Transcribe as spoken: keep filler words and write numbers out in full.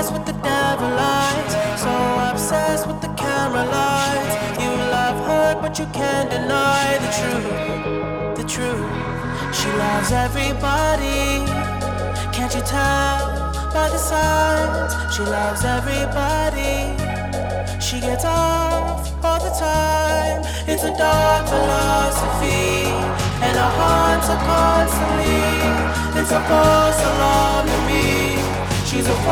obsessed with the devil lights, so obsessed with the camera lights. You love her, but you can't deny the truth, the truth. She loves everybody, can't you tell by the signs? She loves everybody, she gets off all the time. It's a dark philosophy, and our hearts are constantly. It's a false alarm to me. She's a